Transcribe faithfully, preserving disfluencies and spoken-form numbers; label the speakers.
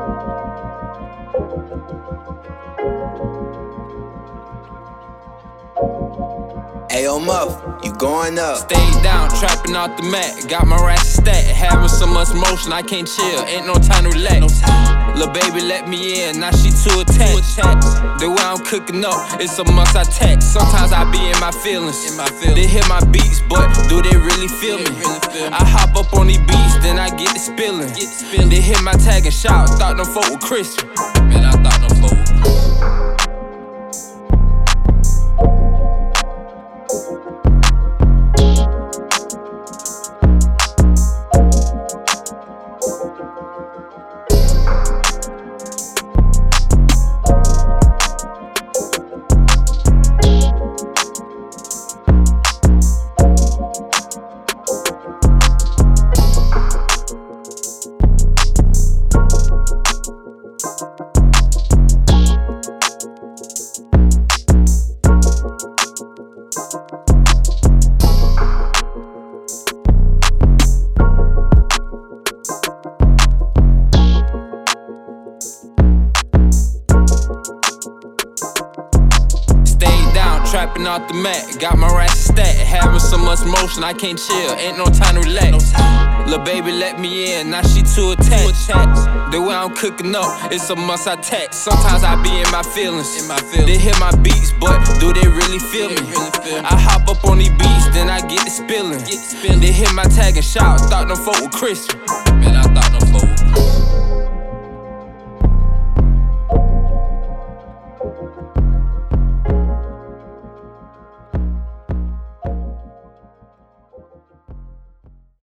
Speaker 1: Ayo, Muff, you going up.
Speaker 2: Stayed down, trapping out the mat. Got my ratchet stat. Having so much motion, I can't chill. Ain't no time to relax. Lil' baby let me in, now she too attached. The way I'm cooking up, it's a must I text. Sometimes I be in my feelings. They hear my beats, but do they really feel me? I hop up on these beats, then I get to spilling. They hit my tag and shout, thought them folk were Christian. Man, I thought them folk were Christian. Trapping out the mat, got my ratchet stat. Having so much motion, I can't chill. Ain't no time to relax. Lil' baby let me in, now she too attached. The way I'm cooking up, it's a must I text. Sometimes I be in my feelings. They hear my beats, but do they really feel me? I hop up on these beats, then I get to spilling. They hit my tag and shout, thought them folk were Christian. Man, I thought